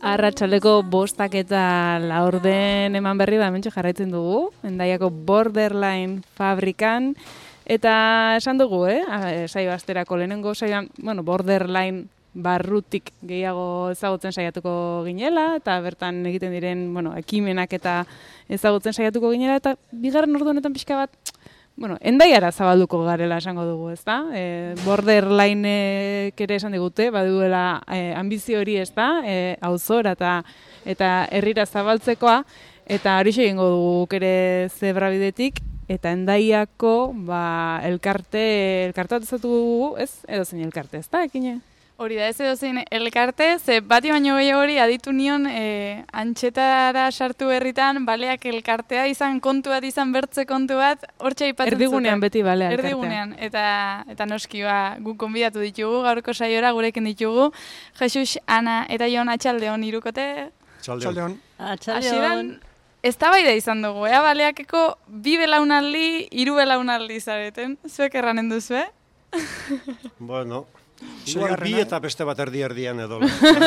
Arratsaldeko 5:04 eman berri da, hementxe jarraitzen dugu, Hendaiako Borderline fabrikan, eta esan dugu, saio asterako lehenengo saioan, Borderline barrutik gehiago ezagutzen saiatuko ginela, eta bertan egiten diren, ekimenak eta ezagutzen saiatuko ginela, eta bigarren ordu honetan pixka bat, Hendaiara zabalduko garela esango dugu, ezta? Borderline ere esan digute, baduela ambizio hori, ezta? Auzora eta herrira zabaltzekoa, eta hori egingo dugu ere zebrabidetik, eta Hendaiako elkarte bat ezatu dugu, ez? Edo zein elkarte, ezta? Ekine? Hori da, ez edozein elkarte, ze bati baino gehiago hori aditu nion antxetara sartu berritan, baleak elkartea izan kontu bat, izan bertze kontu bat, hortxe aipatzen zuten. Erdigunean beti baleak elkartea. Erdigunean, eta noski guk konbidatu ditugu, gaurko saiora gurekin ditugu, Jesus, Ana eta Jon Atxaldeon irukote. Atxaldeon. Hasieran, eztabaida izan dugu, baleakeko 2 belaunaldi, 3 belaunaldi zareten, zuek erranen duzu, Bueno... Igual bi eta beste bat erdian edo.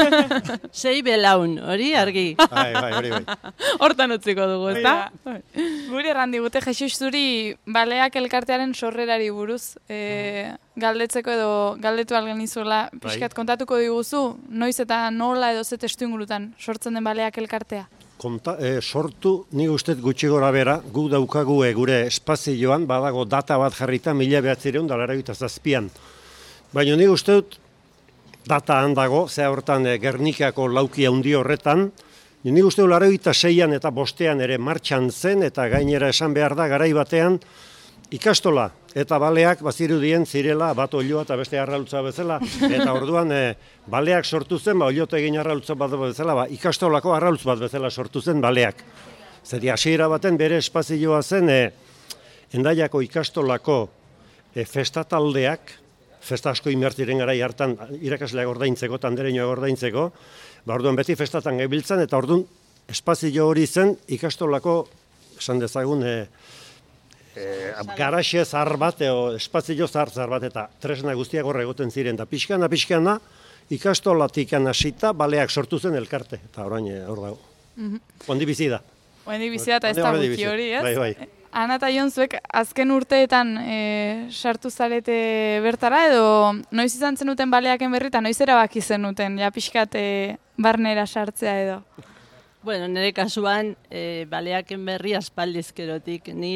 6 belaun, hori argi. Hori bai. Hortan utziko dugu, ezta? Guri erran digute, Jesus, zuri baleak elkartearen sorrerari buruz galdetzeko edo galdetu algen izuela, pixkat kontatuko diguzu, noiz eta nola edo ze testu ingurutan sortzen den baleak elkartea? Sortu, nik uste gutxi gora bera, gu daukagu gure espazioan, badago data bat jarrita 1987an. Baina nik uste dut data handago, zea hortan Gernikako lauki handi horretan, nik uste dut 86an eta 5ean ere martxan zen, eta gainera esan behar da garai batean ikastola eta baleak bazirudien zirela bat olioa eta beste arralutza bezala, eta orduan baleak sortu zen, oliotegin arralutza bat bezala, ikastolako arralutz bat bezala sortu zen baleak. Zeri hasiera baten bere espazioa zen Hendaiako ikastolako festataldeak, festa asko inbertiren garai hartan irakasleak ordaintzeko, tandereñoak ordaintzeko, orduan beti festatan gebiltzan, eta orduan espazio hori zen ikastolako, esan dezagun, garaxe zahar bat, espazio zahar bat, eta tresna guztiak horre egoten ziren, eta pixkana, ikastolatik hasita baleak sortu zen elkarte, eta orain hor dago. Ondi bizi da. Ondi bizi da, eta ez da gutxi hori, ez? Bai. Ana eta Jon, zuek azken urteetan sartu zarete bertara, edo noiz izan zenuten baleaken berri, eta noiz erabaki zenuten, ja pixkat barnera sartzea edo? Bueno, nire kasuan, baleaken berri aspaldizkerotik. Ni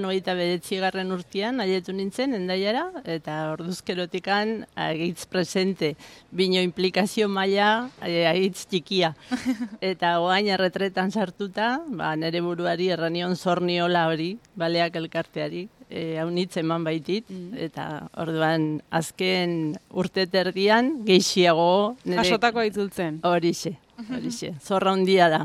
89 urtean aietu nintzen Hendaiara, eta orduzkerotikan agitz presente, bino implikazio maila agitz txikia. Eta oain erretretan sartuta, nire buruari erranion zorniola hori, baleak elkarteari, haunitz eman baitit, eta orduan azken urteterdian gehiago... Jasotako itzultzen. Horixe. Zorra handia da.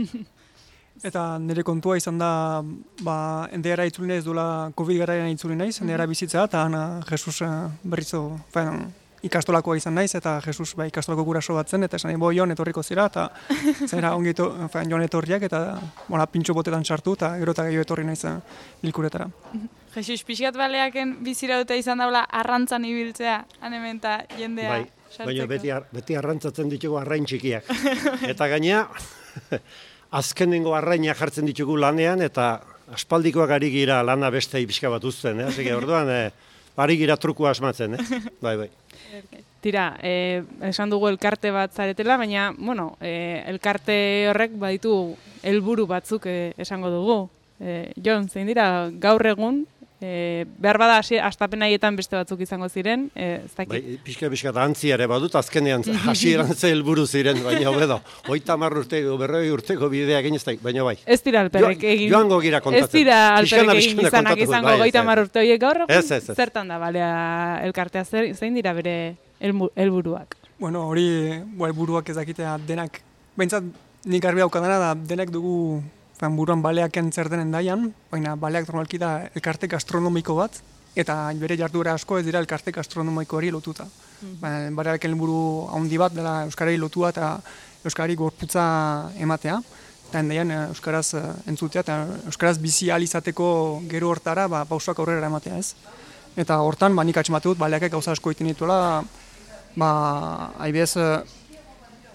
Eta nire kontua izan da, Hendaiara itzuli naiz, duela COVID garaian itzuli naiz, Hendaiara bizitza, eta Ana Jesus berrizo ikastolakoa izan naiz, eta Jesus ikastolako guraso bat zen, eta esan nahi, Jon etorriko zira, eta zera ongi Jon etorriak, eta pintxo botetan sartu, eta gero eta gehiago etorri naiz bilkuretara. Jesus, pixkat baleaken bizira dute izan daula arrantzan ibiltzea, anementa jendea. Baina beti arrantzatzen ditugu arrain txikiak. Eta gainea, azkenengo arrainak jartzen ditugu lanean, eta aspaldikoak ari gira lana beste pixka bat uzten. Orduan, ari gira trukua asmatzen. Bai. Tira, esan dugu elkarte bat zaretela, baina, elkarte horrek baditu helburu batzuk esango dugu. Jon, zein dira, gaur egun, behar bada astapen haietan beste batzuk izango ziren, ez dakit. Pixka da antziare badut, azkenean hasieran ze helburu ziren, baina hobedo, 30 urteko, 40 urteko bidea egin ez da, baina bai. Ez dira alperrek egin. Joango gira kontatzen. Ez dira alperrek egin izanak izango 30 urte horiek gaur egun. Ez. Zertan da, balea elkartea, zein dira bere helburuak? Bueno, hori helburuak ez dakitea denak, behintzat nik garbi daukadana da denek dugu buruan baleaken zer den Hendaian, baina baleak normalki da elkarte gastronomiko bat, eta bere jarduera asko ez dira elkarte gastronomikoari lotuta. Baleaken helburu handi bat dela euskarari lotua eta euskarari gorputza ematea, eta Hendaian euskaraz entzutea eta euskaraz bizi ahal izateko gero hortara pausoak aurrera ematea, ez? Eta hortan nik atxematu dut baleakek gauza asko egiten dituela, adibidez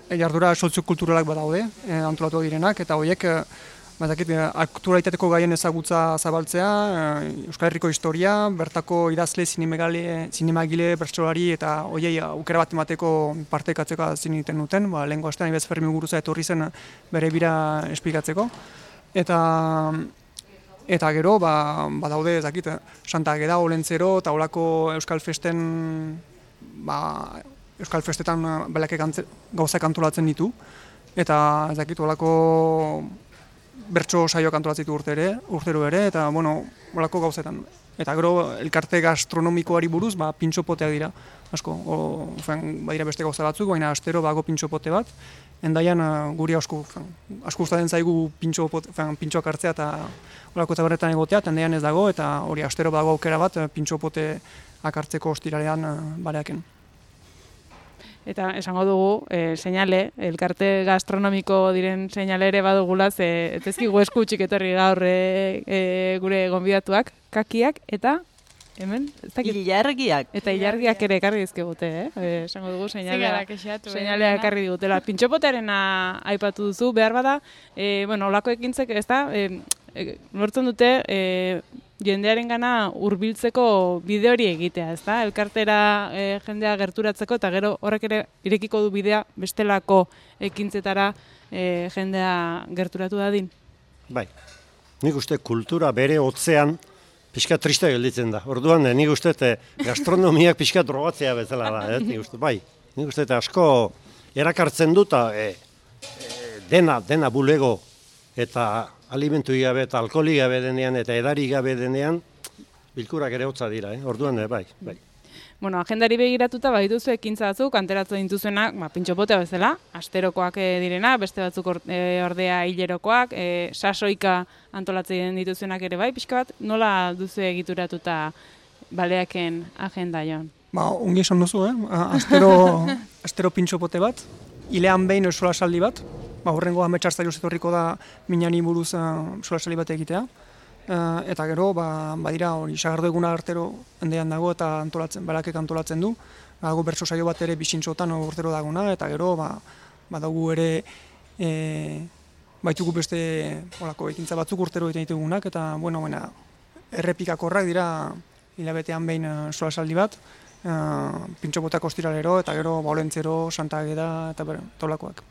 jardura soziokulturalak badaude, antolatu direnak, eta horiek aktualitateko gaien ezagutza zabaltzea, Euskal Herriko historia, bertako idazle, zinemagile, bertsolari eta horiei aukera bat emateko partekatzeko zin egiten duten, lehenko astean Ibez Fermi Muguruza etorri zen bere bira esplikatzeko. Eta gero, badaude, Santa Ageda, Olentzero, eta holako Euskal Festen, Euskal Festetan gauzak antolatzen ditu, eta holako bertso saioak antolatzen ditu urtero ere, eta holako gauzetan. Eta gero, elkarte gastronomikoari buruz, pintxopoteak dira, asko, badira beste gauza batzuk, baina astero bago pintxopote bat, Endaian guri asko gustatzen zaigu pintxoak hartzea eta holako eta berretan egotea, Endaian ez dago, eta hori astero bago aukera bat pintxopoteak hartzeko ostiralean Baleaken. Eta esango dugu, seinale, elkarte gastronomiko diren seinale ere badugula, ez ezkigu eskutsik etorri gaur gure gonbidatuak, kakiak, eta hemen, ilargiak. Eta ilargiak ere ekarri dizkigute, esango dugu seinalea ekarri digutela. Pintxopotearena aipatu duzu, behar bada, olako ekintzek, ez da, lortzen dute, jendearen gana hurbiltzeko bide hori egitea, ez da? Elkartera jendea gerturatzeko, eta gero horrek ere irekiko du bidea bestelako ekintzetara jendea gerturatu dadin. Bai, nik uste kultura bere hotzean pixka triste gelditzen da. Orduan, nik uste gastronomiak pixka drogatzea bezala da, nik uste asko erakartzen dut, dena bulego eta alimentu gabe eta alkoholi gabe denean eta edari gabe denean, bilkurak ere hotza dira, orduan, bai. Bueno, agendari begiratuta badituzu ekintza batzuk, anteratzen dituzuenak, pintxopotea bezala, asterokoak direna, beste batzuk ordea hilerokoak, sasoika antolatzen dituzuenak ere bai, pixka bat, nola duzu egituratuta Baleaken agenda joan? Ongi esan duzu, astero pintxopote bat, hilean behin solasaldi bat, horrengo ametsarztailuz etorriko da minani buruz solasaldi bat egitea. Eta gero, badira hori, sagardo eguna artero Endaian dago eta Baleakek antolatzen du. Dago bertso saio bat ere bisintxotan urtero daguna, eta gero, badagu ere, baitugu beste olako ekintza batzuk urtero egiten ditugunak, eta, errepikakorrak dira hilabetean behin solasaldi bat, pintxopoteak ostiralero, eta gero, Olentzero, Santa Ageda, eta olakoak.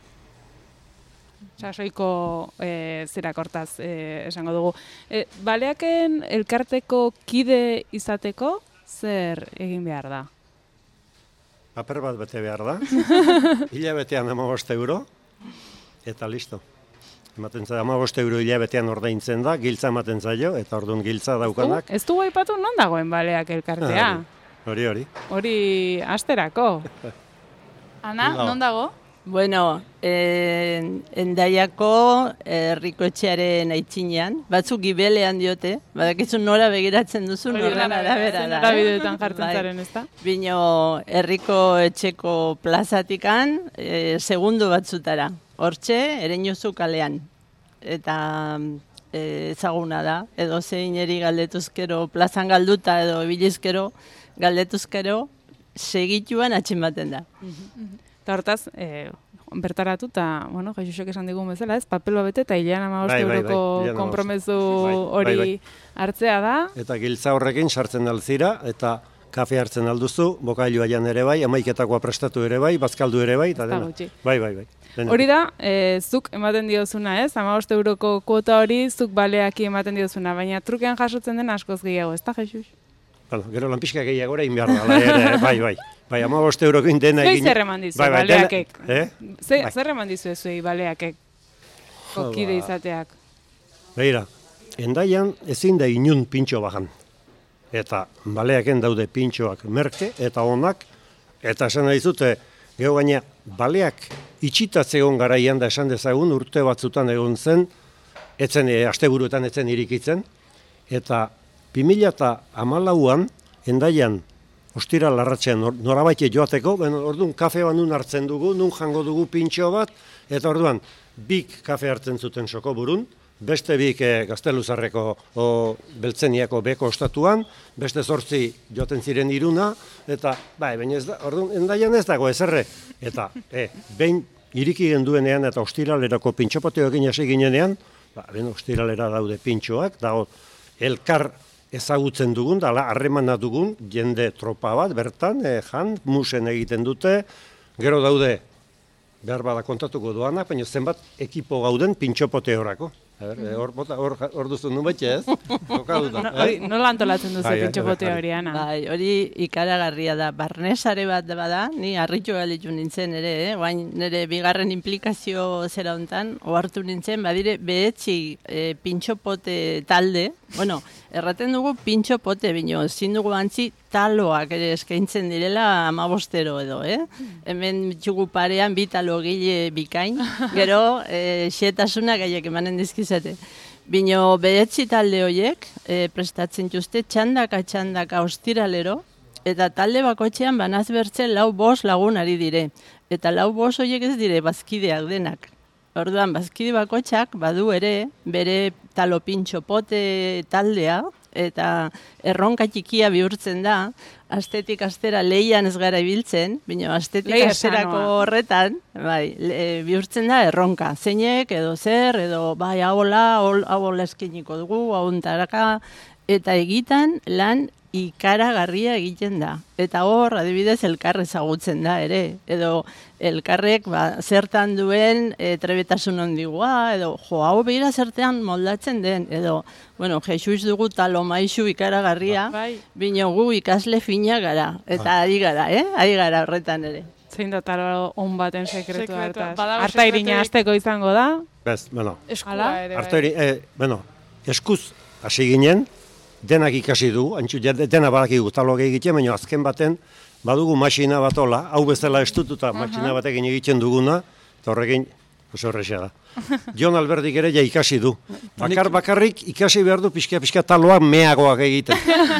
Sasoiko zerakortaz esango dugu. Baleaken elkarteko kide izateko zer egin behar da? Paper bat bete behar da, hilabetean 15 euro, eta listo. Ematen zaio 15 euro hilabetean ordaintzen da, giltza ematen zaio, eta orduan giltza daukanak. Ez dugu aipatu non dagoen Baleak elkartea? Hori. Hori asterako. Ana, non dago? Bueno, Endaiako herriko etxearen aitzinean, batzuk gibelean diote, badakizu nora begiratzen duzu, norren arabera da. Nora bideetan jartzen zaren, ez da? Bino herriko etxeko plazatikan, segundo batzutara. Hortxe, Ereñozu kalean. Eta ezaguna da, edo zeineri galdetuzkero, plazan galduta edo bilizkero, galdetuzkero, segituan atxematen da. Eta hortaz, bertaratu eta, Jesusek esan digun bezala, ez, papel bete eta hilean 15 euroko konpromezu hori hartzea da. Eta giltza horrekin sartzen altzira, eta kafe hartzen alduzu, bokailua jan ere bai, amaiketakoa prestatu ere bai, bazkaldu ere bai, eta dena. Bai. Hori da, zuk ematen diozuna, ez, 15 euroko kuota hori, zuk Baleaki ematen diozuna, baina trukean jasotzen den askoz gehiago, ez da, Jesus? Gero lanpixka gehiago ere inbiar da, bai. Bai, 15 eurokin dena egin... Zer eman dizu, Baleakek? Zer eman dizu ezuei Baleakek? Kokide izateak? Beira, Endaian ezin da inun pintxo bajan. Eta Baleaken daude pintxoak merke eta onak, eta esan nahi zute, gero gaina, Baleak itxitatzegon garaian da esan dezagun, urte batzutan egon zen, asteburuetan etzen irikitzen, eta 2014an Endaian ostira larratzean norabaite joateko, orduan kafe bat nun hartzen dugu, nun jango dugu pintxo bat, eta orduan bik kafe hartzen zuten sokoburun, beste bik Gazteluzarreko Beltzeniako beko ostatuan, beste 8 joaten ziren Iruna, eta baina ez da, orduan Endaian ez dago ezerre, eta behin iriki genduenean eta ostiralerako pintxopoteoekin hasi ginenean, ostiralera daude pintxoak, dago elkar ezagutzen dugun, dala harremana dugun, jende tropa bat, bertan, jan, musen egiten dute, gero daude, behar bada kontatuko doanak, baina zenbat ekipo gauden pintxopoteorako. Hor duzu nun betxe, ez? Nola antolatzen duzu pintxopote hori, Ana? Bai, hori ikaragarria da. Barnesare bat bada, ni harritu galitu nintzen ere, guain nire bigarren implikazio zera hontan, ohartu nintzen, badire behetzi pintxopote talde, bueno, erraten dugu pintxopote, bino, ezin dugu antzi taloak ere eskaintzen direla 15 edo, Hemen txugu parean bi talo gile bikain, gero xetasuna gaiek emanen dizkizete. Bino, behetzi talde horiek prestatzen juzte txandaka ostiralero, eta talde bakotxean banaz bertzen 4-5 lagun ari dire. Eta 4-5 horiek ez dire bazkideak denak. Orduan, bazkide bakotxak badu ere, bere talo pintxopote taldea, eta erronka txikia bihurtzen da, astetik astera leian ez gara ibiltzen, baina astetik asterako horretan, bihurtzen da erronka. Zeinek edo zer, edo bai hau eskiniko dugu, hau ontaraka, eta egitan lan ikaragarria egiten da. Eta hor, adibidez, elkar ezagutzen da ere. Edo elkarrek zertan duen trebetasun ondigua, edo hau behira zertean moldatzen den. Edo, bueno, Jesus dugu talo maizu ikaragarria, bino gu ikasle fina gara. Eta ari gara horretan ere. Zein da talo on baten sekretua hartaz? Arta irina azteko izango da? Bez, bueno. Eskua ere. Eskuz hasi ginen, denak ikasi dugu, dena badakigu taloak egiten, baina azken baten badugu masina bat hola, hau bezala estututa masina batekin egiten duguna, eta horrekin oso horrexea da. Jon Alberdik ere ja ikasi du. Bakarrik ikasi behar du pixka taloak meagoak egiten.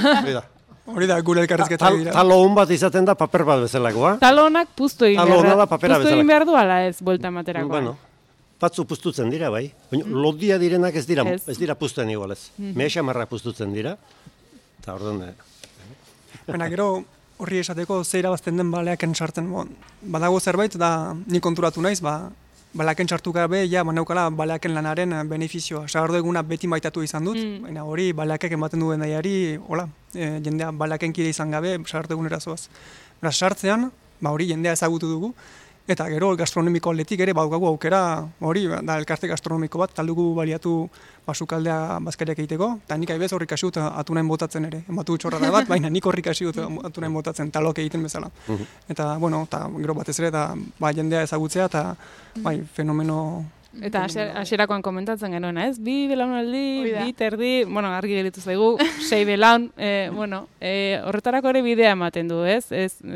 Hori da, gure elkarrizketa dira. Talo hon bat izaten da paper bat bezalakoa. Talo honak puztu egin behar du ala ez, bolta materakoa. Bueno, batzu puztutzen dira, bai. Lodia direnak ez dira puzten igualez. Mehaxamarrak puztutzen dira. Eta orduan... Baina gero horri esateko zeira bazten den baleaken sartzen. Badago zerbait, da ni konturatu naiz, baleaken sartu gabe, banaukala baleaken lanaren benefizioa. Sagardo eguna beti maitatu izan dut, baina hori baleakek ematen duen daiari, jendea baleaken kide izan gabe, sagardo egunera zoaz. Beraz, sartzean, hori jendea ezagutu dugu, eta gero gastronomiko aldetik ere baukagu aukera, hori da elkarte gastronomiko bat, taldugu baliatu basukaldea bazkariak egiteko, eta nik aibez horrik hasi dut atunain botatzen ere. Ematu txorrada bat, baina nik horrik hasi dut atunain botatzen, talok egiten bezala. Eta, eta gero batez ere, jendea ezagutzea, eta fenomeno... Eta hasierakoan komentatzen genuen, ez? 2 belaunaldi, 2 terdi, argi gelitu zaigu, 6 belaun, horretarako ere bidea ematen du, ez?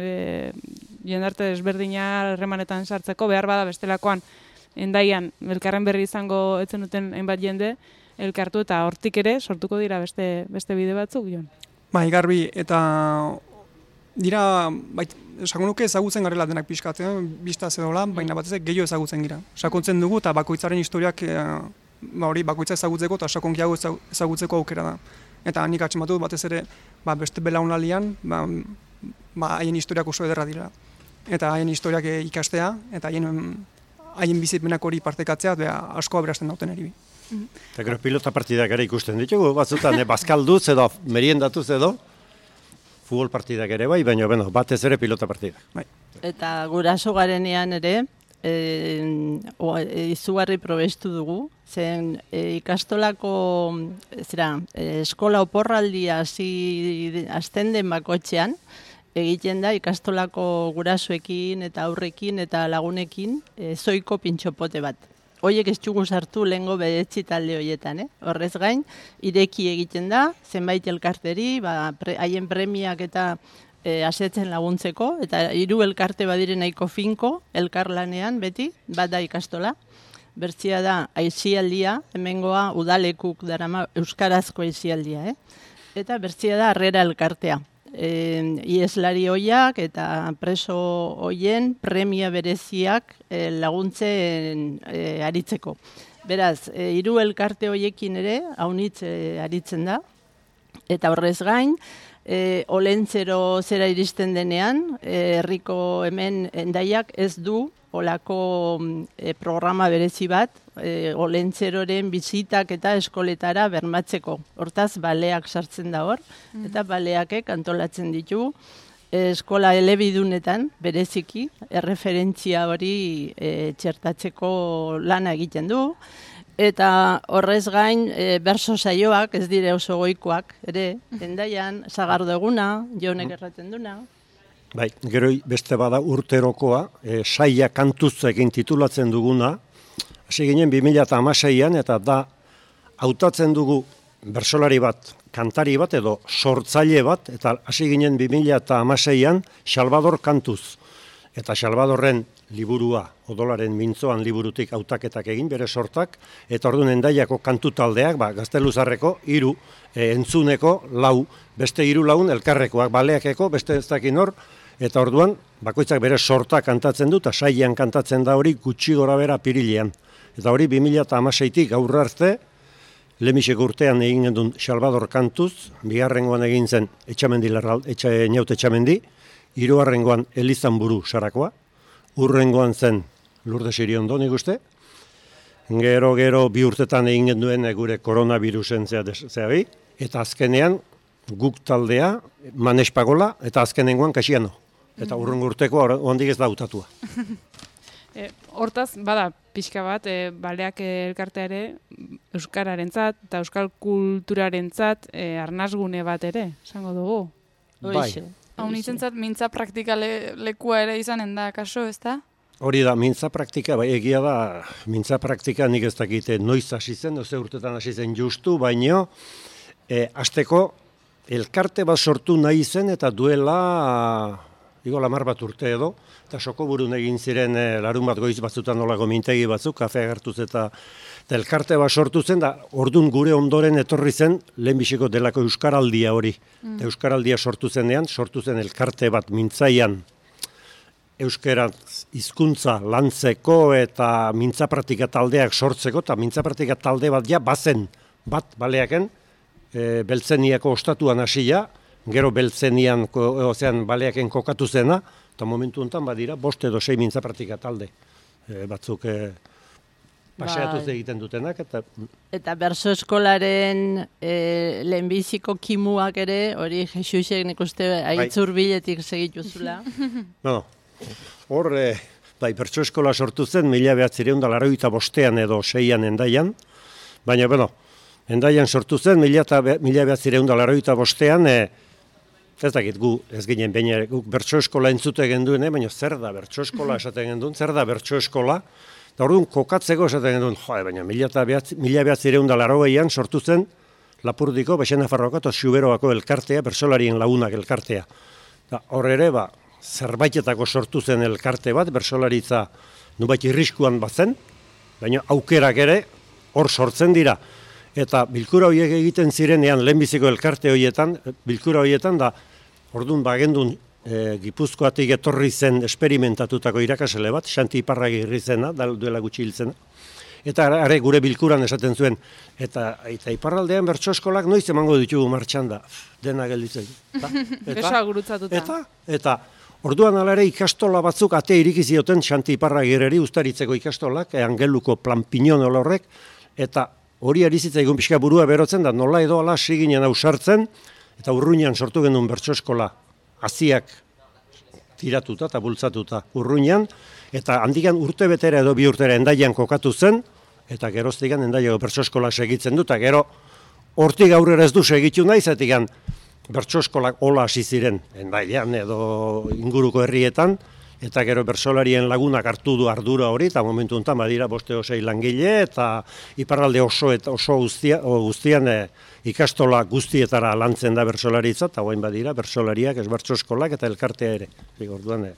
Jendarte desberdina harremanetan sartzeko, behar bada bestelakoan endaian elkarren berri izango etzen duten hainbat jende, elkartu eta hortik ere sortuko dira beste bide batzuk, Jon? Garbi, eta dira, esango nuke ezagutzen garela denak pixkatzen, biztaz edo lan, baina batez gehiago ezagutzen gira. Sakontzen dugu eta bakoitzaren historiak bakoitza ezagutzeko eta sakonkiago ezagutzeko aukera da. Eta nik atxematu batez ere beste belaunaldian, haien historiak oso ederra dira. Eta haien historiak ikastea, eta haien bizitmenak hori partekatzea, asko aberasten dauten eribi. Eta gero pilota partidak ere ikusten ditugu, batzutan bazkalduz edo meriendatuz edo, futbol partidak ere bai, baina batez ere pilota partidak. Eta guraso garenean ere, izugarri probestu dugu, zen ikastolako eskola oporraldia hasten den bakotxean, egiten da ikastolako gurasoekin eta aurrekin eta lagunekin zoiko pintxopote bat. Hoiek ez txugu sartu lehengo behetzi talde horietan, Horrez gain, ireki egiten da, zenbait elkarteri, haien premiak eta asetzen laguntzeko, eta 3 elkarte badire nahiko finko, elkarlanean beti, bat da ikastola. Bertzia da aisialdia, hemengoa udalekuk darama euskarazko aisialdia, Eta bertzia da harrera elkartea. Ieslari hoiak eta preso hoien premia bereziak laguntzen aritzeko. Beraz, 3 elkarte hoiekin ere, haunitz aritzen da, eta horrez gain, olentzero zera iristen denean, herriko hemen endaiak ez du olako programa berezi bat, olentzeroren bizitak eta eskoletara bermatzeko. Hortaz, baleak sartzen da hor, eta baleakek antolatzen ditu eskola elebidunetan, bereziki, erreferentzia hori txertatzeko lana egiten du, eta horrez gain berso saioak, ez dire oso goikoak, ere, Hendaian, Sagardo eguna, Jonek erraten duna. Bai, gero beste bada urterokoa, saia kantuz egin titulatzen duguna, hasi ginen 2016an, eta da, hautatzen dugu bersolari bat, kantari bat edo sortzaile bat, eta hasi ginen 2016an Salvador kantuz. Eta Salvadorren liburua, Odolaren mintzoan liburutik hautaketak egin, bere sortak, eta orduan Hendaiako kantu taldeak, Gazteluzarreko 3, entzuneko 4, beste 3 lagun elkarrekoak, baleakeko, beste ez dakin hor, eta orduan, bakoitzak bere sortak kantatzen du, eta sailean kantatzen da hori gutxi gora bera apirilean. Eta hori 2016tik gaur arte, lehenbiziko urtean egin gendun Salvador kantuz, bigarrengoan egin zen Eñaut Etxamendi, hirugarrengoan Elizanburu Sarakoa, urrengoan zen Lourdes Iriondo, nik uste, gero bi urtetan egin genduen gure koronavirusen zeabi, eta azkenean guk taldea, Manes Pagola, eta azkenengoan Kasiano. Eta urrengo urteko ondik ez da hautatua. Hortaz, bada, pixka bat, baleak elkartea ere, euskararentzat eta euskal kulturarentzat arnasgune bat ere, esango dugu. Bai. Hau nintzen mintza praktika lekua ere izanen da, kaso, ez da? Hori da, mintza praktika, bai, egia da, mintza praktika nik ez dakite noiz hasi zen, oze urtetan hasi zen justu, baino, hasteko elkarte bat sortu nahi zen, eta duela, 10 bat urte edo, eta Sokoburun egin ziren larun bat goiz batzutan nolako mintegi batzuk, kafea gertuz eta elkarte bat sortu zen, da ordun gure ondoren etorri zen lehenbiziko delako Euskaraldia hori. Euskaraldia sortu zenean, sortu zen elkarte bat mintzaian euskara hizkuntza lantzeko eta mintza praktika taldeak sortzeko, eta mintza praktika talde bat ja bazen, bat baleaken, Beltzeniako ostatuan hasia, gero Beltzenian baleaken kokatu zena, eta momentu honetan badira 5 edo 6 mintza praktika talde batzuk paseatuz egiten dutenak. Eta berso eskolaren lehenbiziko kimuak ere, hori Jesusek nik uste aitzur biletik segituzula. No, hor, berso eskola sortu zen 1985 edo 6an Hendaian, baina, Hendaian sortu zen 1985an, ez dakit gu, ez ginen baina guk bertso eskola entzute genduen, baina zer da bertso eskola esaten genduen, zer da bertso eskola, eta orduan kokatzeko esaten genduen, baina 1980an sortu zen Lapurdiko, Bexenafarroako eta Xuberoako elkartea, bersolarien lagunak elkartea. Hor ere, zerbaitetako sortu zen elkarte bat, bersolaritza nubait irriskuan bazen, baina aukerak ere hor sortzen dira. Eta bilkura horiek egiten zirenean, lehenbiziko elkarte horietan, bilkura horietan da, orduan bagendun Gipuzkoatik etorri zen esperimentatutako irakasle bat, Xanti Iparragirri zena, duela gutxi hil zena. Eta are gure bilkuran esaten zuen, eta iparraldean bertso eskolak noiz emango ditugu martxan da, dena gelditzen. Besoa gurutzatuta. Eta orduan alare ikastola batzuk ate iriki zioten Xanti Iparragirreri Uztaritzeko ikastolak, Angeluko Planpiñon horrek, eta hori ari zitzaigun pixka burua berotzen da, nola edo ala siginen ausartzen, eta Urruñan sortu genuen bertso eskola haziak tiratuta eta bultzatuta Urruñan, eta handikan urte betera edo 2 urtera Hendaian kokatu zen, eta geroztikan Hendaiako bertso eskola segitzen du, eta gero hortik aurrera ez du segitu nahi, zetikan bertso eskolak hola hasi ziren Hendaian edo inguruko herrietan, eta gero bersolarien lagunak hartu du ardura hori, eta momentu honetan badira 5 o 6 langile, eta iparralde oso guztian ikastola guztietara lantzen da bersolaritza, eta guain badira bersolariak, ez bertso eskolak eta elkartea ere. Orduan,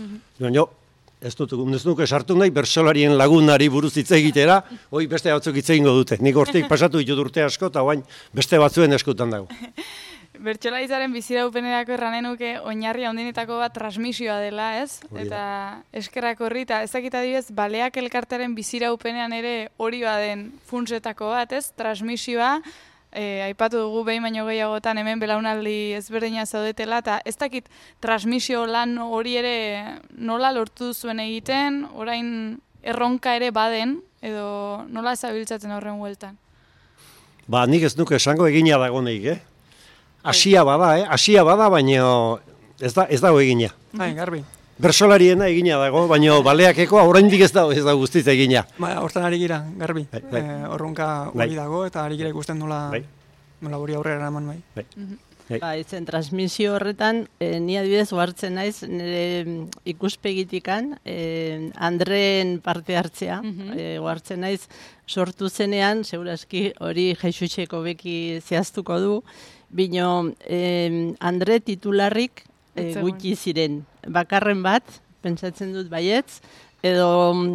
ez nuke sartu nahi bersolarien lagunari buruz hitz egitera, hoi beste batzuk hitz egingo dute. Nik hortik pasatu ditut urte asko, eta guain beste batzuen eskutan dago. Bertsolaritzaren biziraupenerako erranen nuke oinarri handienetako bat transmisioa dela, ez? Eta eskerrak horri, eta ezakit adibidez, baleak elkartearen biziraupenean ere hori baden funtsetako bat, ez? Transmisioa, aipatu dugu behin baino gehiagotan hemen belaunaldi ezberdina zaudetela, eta ez dakit transmisio lan hori ere nola lortu zuen egiten, orain erronka ere baden, edo nola zabiltzatzen horren hueltan? Nik ez nuke esango egina dagoenik, Asia bada, baina ez dago egina. Garbi. Bersolariena egina dago, baina baleakeko oraindik ez dago guztiz egina. Hortan ari gira, garbi. Horronka hori dago, eta ari gira ikusten nola hori aurrera eraman bai. Izen transmisio horretan, ni adibidez ohartzen naiz, nire ikuspegitikan, Andreen parte hartzea, ohartzen naiz, sortu zenean, segurazki hori Jexuxeko beki zehaztuko du, bino Andre titularrik gutxi ziren. Bakarren bat, pentsatzen dut baietz, edo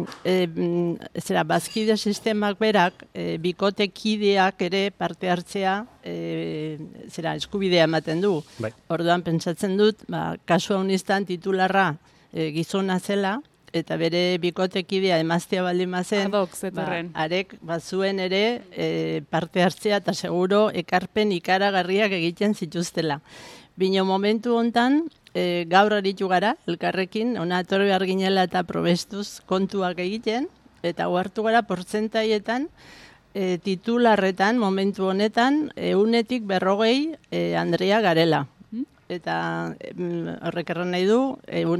bazkide sistemak berak, bikotekideak ere parte hartzea eskubidea ematen du. Orduan pentsatzen dut, kasu haunistan titularra gizona zela, eta bere bikotekidea emaztea baldin mazen, arek bazuen ere parte hartzea eta seguro ekarpen ikaragarriak egiten zituztela. Bino momentu hontan, gaur aritu gara, elkarrekin, ona etorri behar ginela eta probestuz kontuak egiten, eta ohartu gara portzentaietan, titularretan, momentu honetan, 100-tik 40 Andrea garela. Eta horrek erran nahi du,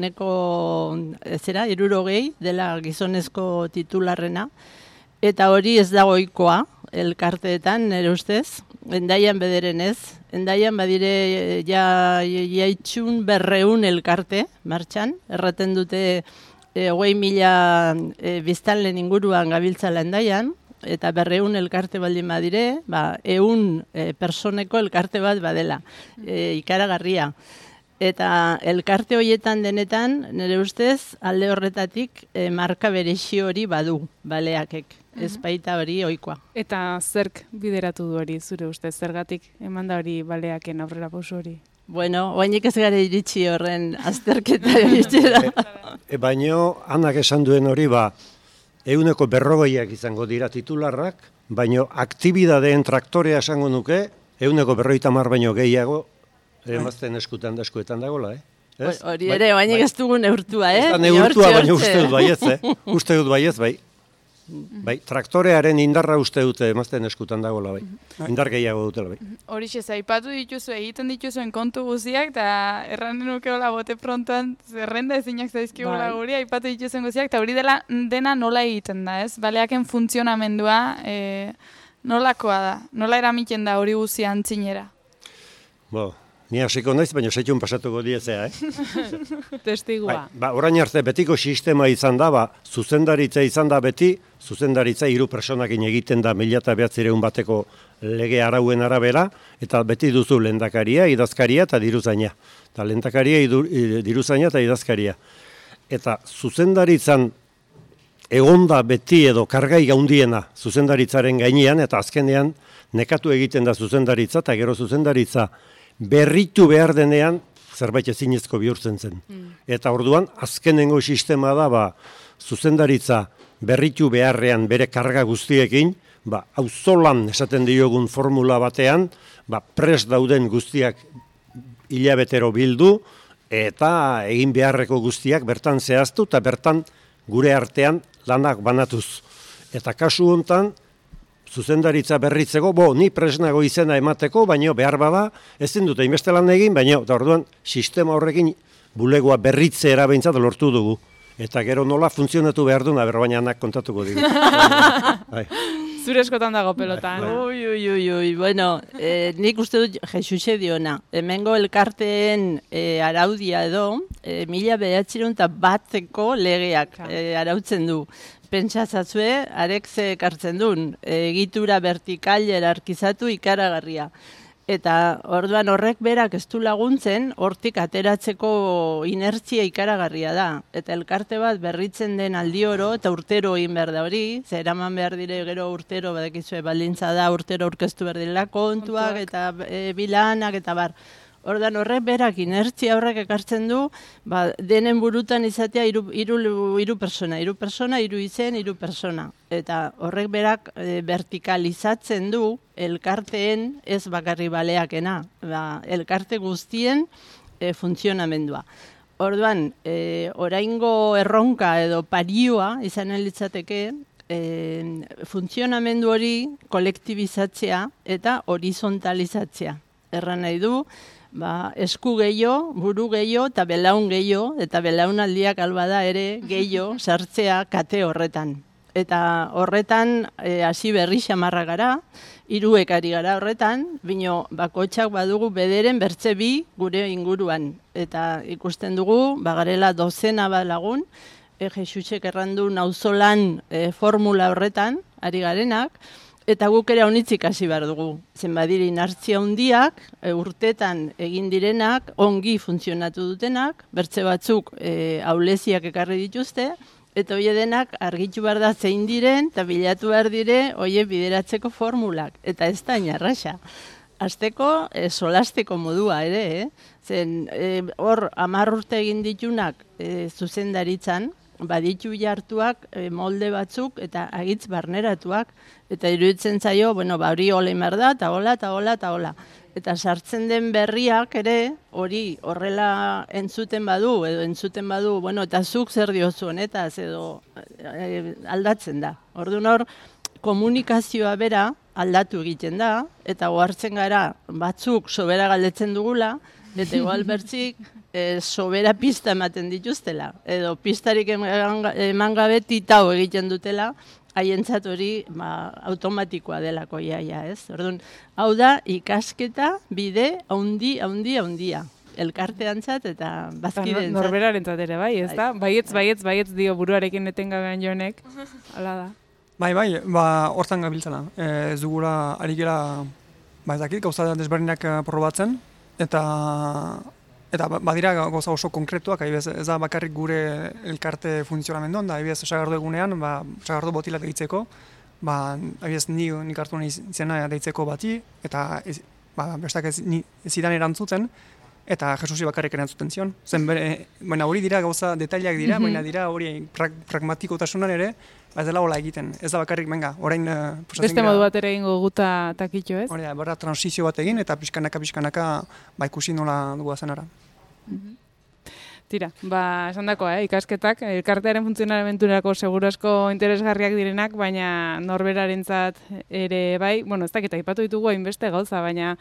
60 dela gizonezko titularrena, eta hori ez dago ohikoa elkarteetan, nire ustez, Endaian bederen ez. Endaian badire jaitxun 200 elkarte martxan. Erraten dute 20.000 biztanleen inguruan gabiltzala Endaian. Eta 200 elkarte baldin badire, 100 personeko elkarte bat badela. Ikaragarria. Eta elkarte horietan denetan, nire ustez, alde horretatik marka berexi hori badu, baleakek. Ez baita hori ohikoa. Eta zerk bideratu du hori, zure ustez, zergatik eman da hori baleaken aurrera pauso hori? Bueno, oainik ez gara iritsi horren azterketa iritsera. Baina, Anak esan duen hori, 140 izango dira titularrak, baina aktibidadeen traktorea esango nuke, 150 baino gehiago, emazten eskuetan dagoela, Hori ere, oainik ez dugu neurtua, Ez da neurtua, baina uste dut baietz, Uste dut baietz, bai. Traktorearen indarra uste dute emazten eskutan dagoela, bai. Indar gehiago dutela, bai. Horixe, aipatu dituzu, egiten dituzuen kontu guziak, eta erran nukeola bote prontoan, zerrenda ezinak zaizkigula guri, aipatu dituzuen guziak, eta hori dena nola egiten da, ez? Baleaken funtzionamendua nolakoa da? Nola eramiten da hori guzia antzinera? Ni hasiko naiz, baina seitun pasatuko diezea, Testigua. Orain arte betiko sistema izan da, zuzendaritza izan da beti, zuzendaritza 3 personakin egiten da 1900 bateko lege arauen arabera, eta beti duzu lehendakaria, idazkaria eta diruzaina. Eta lehendakaria, diruzaina eta idazkaria. Eta zuzendaritzan egonda beti edo kargai gaundiena zuzendaritzaren gainean, eta azkenean nekatu egiten da zuzendaritza, eta gero zuzendaritza berritu behar denean zerbait ezinezko bihurtzen zen. Eta orduan, azkenengo sistema da, zuzendaritza berritu beharrean bere karga guztiekin, auzolan esaten diogun formula batean, prest dauden guztiak hilabetero bildu, eta egin beharreko guztiak bertan zehaztu, eta bertan gure artean lanak banatuz. Eta kasu hontan, zuzendaritza berritzeko, ni presnago izena emateko, baina behar bada, ezin dute inbeste lan egin, baina orduan sistema horrekin bulegoa berritze erabaintzat lortu dugu. Eta gero nola funtzionatu behar duna, baina Anak kontatuko digu. Zure eskotan dago pelotan. Bueno, nik uste dut Jexuxe diona. Hemengo elkarteen araudia edo, 1901 legeak arautzen du. Pentsatzazue, arek ze ekartzen duen, egitura vertikal jerarkizatu ikaragarria. Eta orduan horrek berak ez du laguntzen, hortik ateratzeko inertzia ikaragarria da. Eta elkarte bat berritzen den aldi oro, eta urtero egin behar da hori, ze eraman behar dire gero urtero, badakizue baldintza da, urtero aurkeztu behar dira kontuak, eta bilanak, eta bar. Ordan horrek berak inertzia horrek ekartzen du, denen burutan izatea hiru persona, hiru izen, hiru persona. Eta horrek berak vertikalizatzen du elkarteen ez bakarri baleakena, elkarte guztien funtzionamendua. Orduan, oraingo erronka edo parioa izan litzateke, funtzionamendu hori kolektibizatzea eta horizontalizatzea. Erran nahi du, esku gehiago, buru gehiago eta belaun gehiago, eta belaunaldiak albada ere gehiago sartzea kate horretan. Eta horretan hasi berri xamarra gara, hiruek ari gara horretan, bino bakoitzak badugu bederen bertze bi gure inguruan. Eta ikusten dugu, bagarela dozena bat lagun, Jesusek errandu nauzolan formula horretan, ari garenak, eta guk ere honitzik hasi behar dugu. Zenbadiri inartzia hundiak, urtetan egin direnak, ongi funtzionatu dutenak, bertze batzuk auleziak ekarri dituzte, eta hoi denak argitu behar da zein diren, eta bilatu behar dire hoi bideratzeko formulak. Eta ez da inarraxa. Azteko solasteko modua ere, zen hor 10 urte egin ditunak zuzendaritzan, baditu jartuak molde batzuk eta agitz barneratuak, eta iruditzen zaio, hori hola imar da, eta hola, eta hola, eta hola. Eta sartzen den berriak ere, hori horrela entzuten badu, eta zuk zer diozu honetaz, edo aldatzen da. Orduan hor, komunikazioa bera aldatu egiten da, eta ohartzen gara batzuk sobera galdetzen dugula, eta igual bertzik sobera pista ematen dituztela, edo pistarik eman gabe titau egiten dutela, haientzat hori automatikoa delako iaia, ez? Orduan, hau da ikasketa bide haundia. Elkarteantzat eta bazkideentzat. Norberarentzat ere, bai, ez da? Baietz dio buruarekin etengabean jonek, hala da. Bai, hortan gabiltzala. Ez dugula ari gera, ez dakit, gauza desberdinak probatzen, eta badira gauza oso konkretuak, ez da bakarrik gure elkarte funtzionamenduan, da, sagardo egunean, sagardo botilak deitzeko, nik hartu nahi izena deitzeko bati, eta bestak ez zidan erantzuten, eta Jesusi bakarrik erantzuten zion. Hori dira gauza detailak dira, baina dira hori pragmatikotasunan ere, ez dela hola egiten. Ez da bakarrik, orain... Beste modu bat ere egingo guta takitxo, ez? Hori da, transizio bat egin, eta pixkanaka ikusi nola dugu zenara. Tira, esan dakoa, ikasketak, elkartearen funtzionamenturako segurasko interesgarriak direnak, baina norberarentzat ere bai, ez dakit aipatu ditugu hainbeste gauza, baina,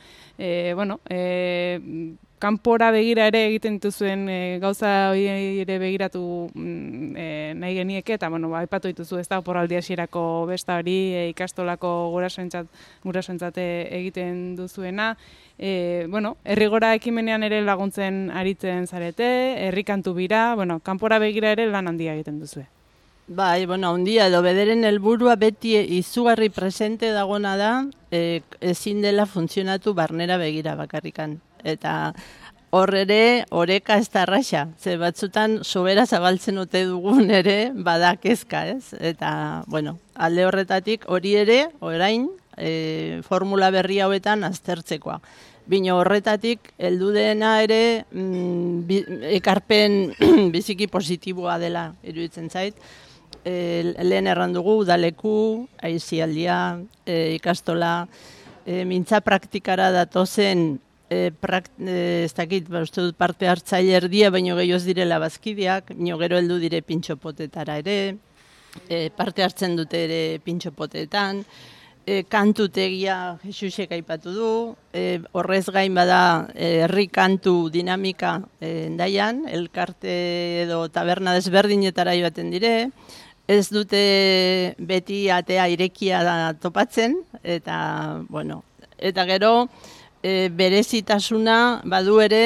kanpora begira ere egiten dituzuen gauza hori ere begiratu nahi genieke, eta aipatu dituzu ez da oporraldi hasierako besta hori ikastolako gurasoentzat egiten duzuena. Herrigora ekimenean ere laguntzen aritzen zarete, herrikantu bira, kanpora begira ere lan handia egiten duzue. Bai, handia edo bederen helburua beti izugarri presente dagona da, ezin dela funtzionatu barnera begira bakarrikan. Eta hor ere, oreka ez da arraxa. Ze batzutan, sobera zabaltzen ote dugun ere, badakezka, ez? Eta, alde horretatik hori ere, orain, formula berri hauetan aztertzekoa. Bino horretatik, heldu dena ere, ekarpen biziki positiboa dela, iruditzen zait. Lehen errandugu, udaleku, aizialdia, ikastola, mintza praktikara datozen, ez dakit, uste dut parte hartzaile erdia, baino gehiago ez direla bazkideak, baino gero heldu dire pintxopotetara ere, parte hartzen dute ere pintxopotetan, kantutegia Jesusek aipatu du, horrez gain bada herri kantu dinamika endaian, elkarte edo taberna desberdinetara joaten dire, ez dute beti atea irekia da topatzen, eta gero berezitasuna badu ere,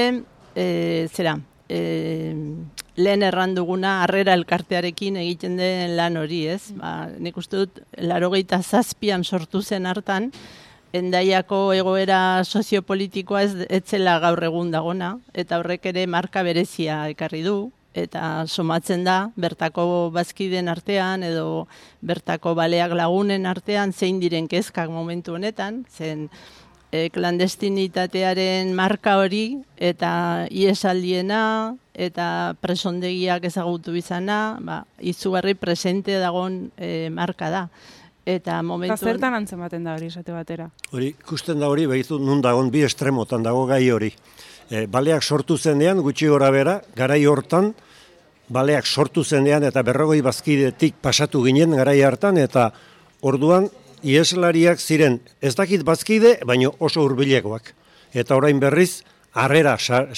lehen erranduguna harrera elkartearekin egiten den lan hori, ez? Nik uste dut, 87an sortu zen hartan, Endaiako egoera soziopolitikoa ez zela gaur egun dagona, eta horrek ere marka berezia ekarri du, eta somatzen da, bertako bazkiden artean, edo bertako baleak lagunen artean, zein diren kezkak momentu honetan, zen klandestinitatearen marka hori, eta iesaldiena, eta presondegiak ezagutu izana, izugarri presente dagoen marka da. Eta momentu... Eta zertan antzematen da hori esate batera? Hori, ikusten da hori, behitu nun dagoen bi estremotan dago gai hori. Baleak sortu zenean, gutxi gora bera, garai hortan, baleak sortu zenean eta 40 bazkidetik pasatu ginen garai hartan, eta orduan ieslariak ziren ez dakit bazkide, baino oso hurbilekoak. Eta orain berriz, harrera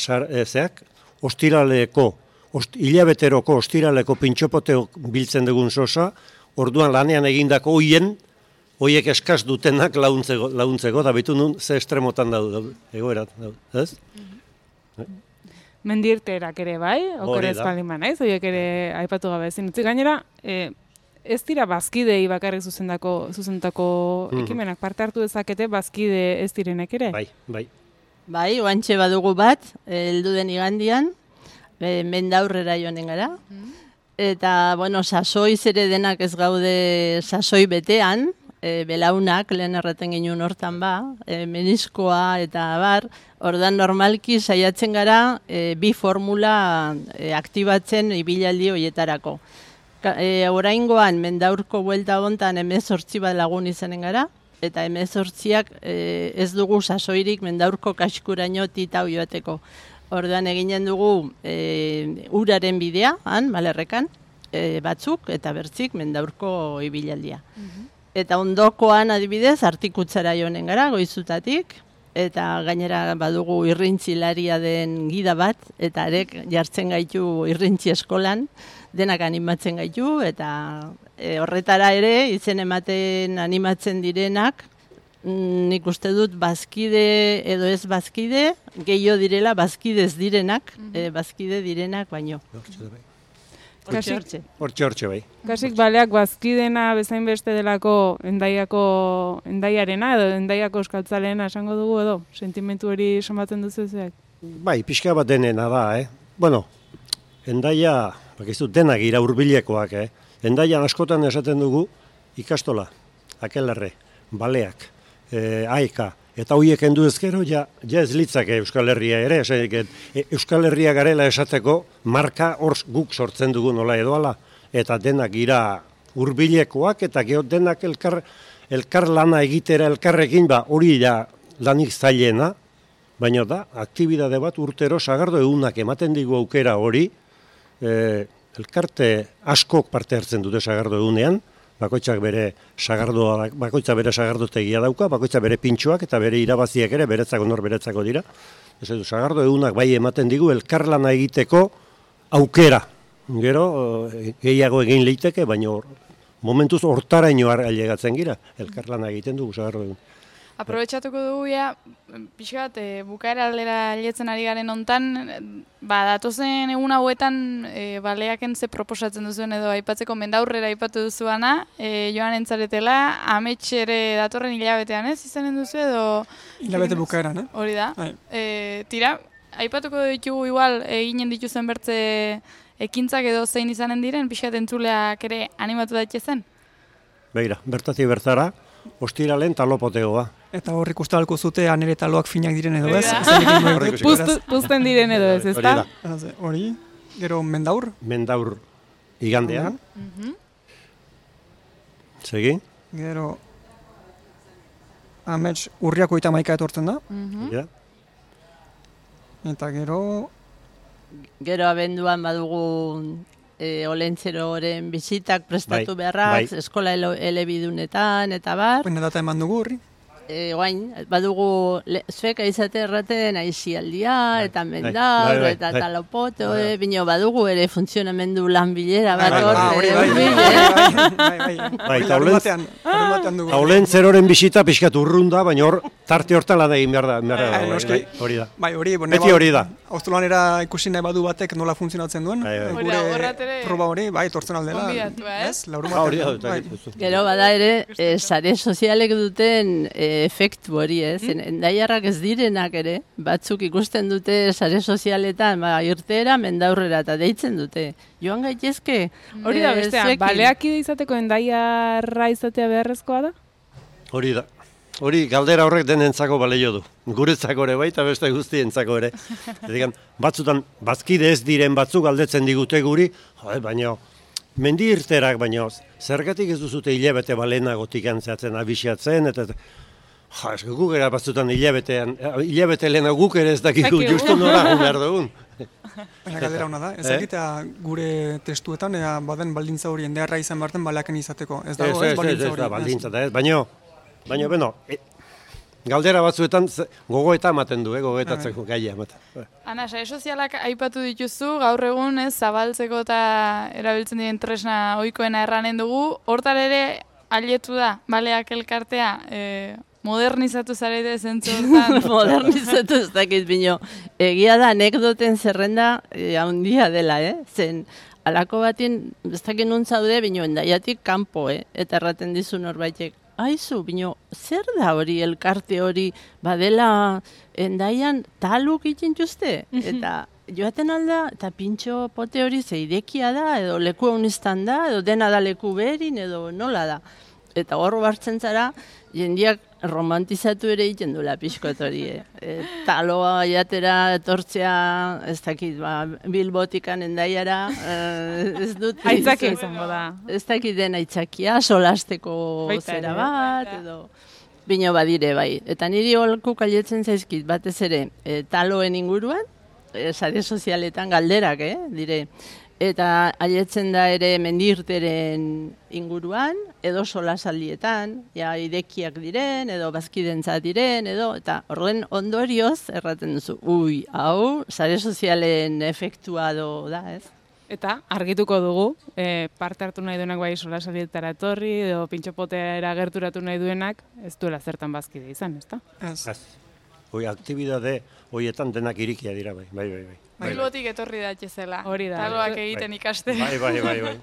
hilabeteroko ostiraleko pintxopoteo biltzen dugun sosa, orduan lanean egindako hoiek eskaz dutenak launtzeko, da bitu nun ze estremotan daude, egoerat, ez? Mendirterak ere bai, okerez palima naiz, horiek ere aipatu gabe ezin utzi. Gainera, ez dira bazkidei bakarrik zuzentako ekimenak parte hartu dezakete bazkide ez direnek ere? Bai. Bai, oantxe badugu bat, heldu den igandian, Mendaurrera joanen gara. Eta, sasoiz ere denak ez gaude sasoi betean, belaunak, lehen erraten ginen hortan meniskoa eta bar, ordan normalki saiatzen gara bi formula aktibatzen ibilaldi horietarako. Oraingoan Mendaurko buelta hontan 18 bat lagun izanen gara, eta 18ak ez dugu sasoirik Mendaurko kaskuraino titau joateko. Orduan eginen dugu uraren bidea, Malerrekan, batzuk, eta bertzik Mendaurko ibilaldia. Eta ondokoan adibidez, Artikutzara joanen gara, goizutatik, eta gainera badugu irrintzilaria den gida bat, eta arek jartzen gaitu irrintzi eskolan, denak animatzen gaitu, eta horretara ere, izen ematen animatzen direnak, nik uste dut bazkide edo ez bazkide, gehiago direla bazkidez direnak, bazkide direnak baino. Hortxe bai. Kasik baleak bazkidena bezain beste delako endaiarena edo endaiako euskaltzaleena esango dugu edo? Sentimentu hori somatzen duzu ezeak? Bai, pixka bat denena da, endaia, bakizu, denak ira hurbilekoak, Endaian askotan esaten dugu ikastola, akelarre, baleak, aika, eta hoiek endu ezkero, ja ez litzake Euskal Herria ere, Euskal Herria garela esateko marka hor guk sortzen dugu nola edoala, eta denak gira hurbilekoak, eta geho denak elkar lana egitera elkarrekin, hori da lanik zailena, baina da, aktibidade bat urtero sagardo egunak ematen digu aukera hori, elkarte askok parte hartzen dute sagardo egunean, bakoitzak bere sagardotegia dauka, bakoitzak bere pintxoak eta bere irabaziak ere beretzako dira. Sagardo egunak bai ematen digu elkarlana egiteko aukera. Gero, gehiago egin leiteke, baina momentuz hortaraino ailegatzen gira, elkarlana egiten dugu sagardo egun. Aprobetxatuko dugu, pixka bat, bukaera aldera lietzen ari garen hontan, datozen egun hauetan baleaken ze proposatzen duzuen edo aipatzeko Mendaurrera aipatu duzuana, joan entzaretela, amets ere datorren hilabetean izanen duzu edo... Hilabete bukaeran, Hori da. Tira, aipatuko ditugu igual eginen dituzen bertze ekintzak edo zein izanen diren, pixka bat entzuleak ere animatu daitezen? Begira, bertatik bertara, ostiralen talopotegoa. Eta hor ikusten zute nire taloak finak diren edo ez. Puzten diren edo ez, ezta? Hori, gero Mendaur. Mendaur igandean. Segi? Gero amets urriako 31 etortzen da. Eta gero... Gero abenduan badugu Olentzeroren bizitak prestatu beharrak, eskola elebidunetan eta bar. Baina data eman dugu horri? Guain, badugu zuek aizate erraten aizialdia eta Mendaur eta talopoto, bino badugu ere funtzionamendu lan bilera bat hor. Olentzeroren bizita pixkat urrunda, baina hor tarte hortan lan egin behar da. Hori da. Beti hori da. Auztulanera ikusi nahi badu batek nola funtzionatzen duen. Gure proba hori, tortzen aldela. Gero bada ere, sare sozialek duten efektu hori, endaiarrak ez direnak ere, batzuk ikusten dute sare sozialetan, irteera Mendaurrera eta deitzen dute. Joan gaitezke, hori da bestea, baleakide izateko endaiarra izatea beharrezkoa da? Hori da. hori galdera horrek denentzako balio du. Guretzako ere bai, eta beste guztientzako ere. Batzutan, bazkide ez diren batzuk galdetzen digute guri, baina mendi irterak, baina zergatik ez duzute hilabete balenagotik antzeatzen, abisiatzen, eta guk era batzutan hilabete lehena guk ere ez dakigu justu nora behar dugun. Baina galdera hona da, ez egitea gure testuetan, baden baldintza hori endearra izan barten baleaken izateko. Ez dago, ez baldintza hori. Ez da baldintza da, baina, beno, galdera batzuetan gogoeta ematen du, gogoetatzeko gaia ematen. Ana, sare sozialak aipatu dituzu, gaur egun zabaltzeko eta erabiltzen diren tresna ohikoena erranen dugu, hortar ere alietu da, baleak elkartea, modernizatu zarete zentzu hortan. Modernizatu ez dakit bino. Egia da, anekdoten zerrenda handia dela, zen alako batin, ez dakit nun zaude, bino endaiatik kanpo, eta erraten dizu norbaitek. Aizu, bino, zer da hori elkarte hori, badela endaian taluk itxintuzte? Eta joaten alda, eta pintxo pote hori zeidekia da, edo leku euniztan da, edo dena da leku berin, edo nola da. Eta hor bartzen zara, jendiak romantizatu ere egiten duela pixkot hori. Taloa jatera etortzea, ez dakit, Bilbotikan endaiara, ez dut... Aitzakia izango da. Ez dakit den aitzakia, solasteko zera bat, edo... Bino badire bai. Eta niri holku kalietzen zaizkit, batez ere, taloen inguruan, sare sozialetan galderak, dire... Eta aietzen da ere mendirteren inguruan, edo solasaldietan, idekiak diren, edo bazkidentzat diren, eta horren ondorioz erraten duzu, hau, sare sozialen efektua da, ez? Eta argituko dugu, parte hartu nahi duenak bai solasaldietara etorri, edo pintxopoteara gerturatu nahi duenak, ez duela zertan bazkide izan, ezta? Ez. Aktibidade horietan denak irikia dira, bai. Bilbotik etorri da etxezela. Hori da. Taloak egiten ikaste. Bai.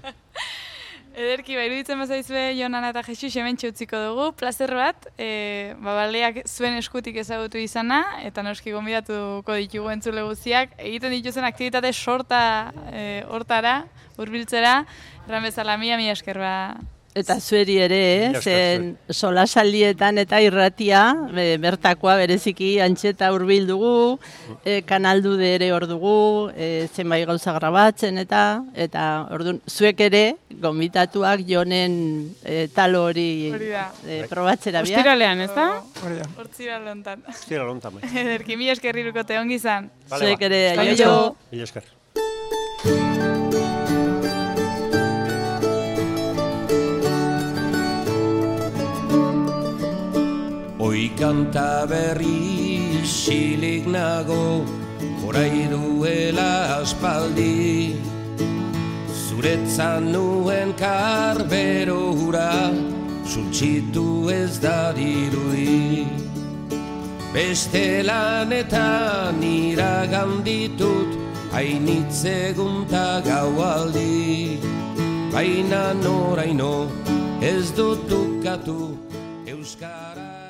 Ederki, iruditzen bazaizue, Jon, Ana eta Jesus hementxe utziko dugu. Plazer bat, baleak zuen eskutik ezagutu izana, eta noski gonbidatuko ditugu entzule guztiak. Egiten dituzen aktivitate sorta hortara, hurbiltzera, erran bezala mila esker ba. Eta zueri ere, zen solasaldietan eta irratia, bertakoa bereziki antxeta hurbil dugu, kanaldude ere hor dugu, zenbait gauza grabatzen eta orduan zuek ere, gonbitatuak Jonen talo hori probatzera biak. Ostiralean, ez da? Hortzirale hontan. Hortzirale hontan, bai. Ederki, mila esker irukote, ongi izan. Zuek ere, aio. Mila esker. Oi kanta berri isilik nago, orai duela aspaldi. Zuretzan nuen karbero hura, suntsitu ez da dirudi. Beste lanetan iragan ditut, hainitzegun ta gaualdi. Baina noraino ez dut ukatu euskara.